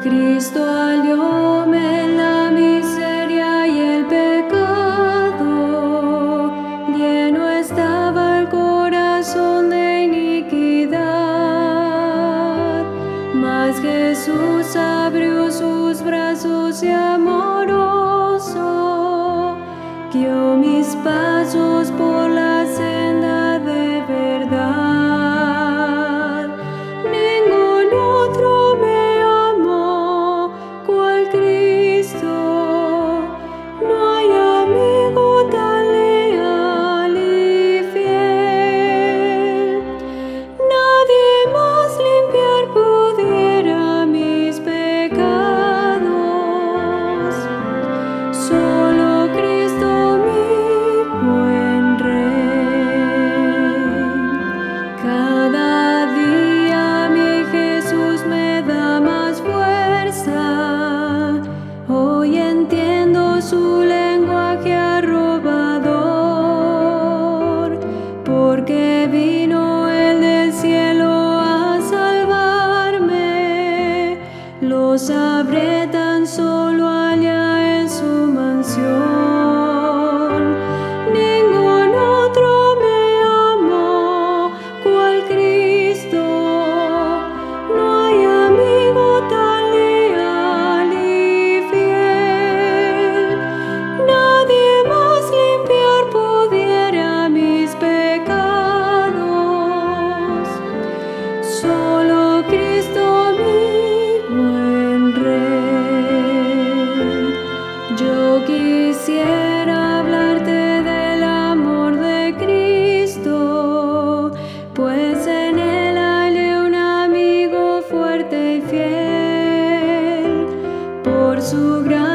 Cristo alióme la miseria y el pecado, lleno estaba el corazón de iniquidad, mas Jesús abrió sus brazos y amoroso, guió mis pasos por la senda de verdad. Hoy entiendo su lenguaje arrobador, porque vino Él del cielo a salvarme. Lo sabré tan solo allá en su mansión. Ningún otro me amó cual Cristo. No hay amigo tan leal y fiel. Nadie más limpiar pudiera mis pecados. Solo Cristo mi buen Rey. Yo quisiera hablarte del amor de Cristo, pues en Él hallé un amigo fuerte y fiel. Por su gracia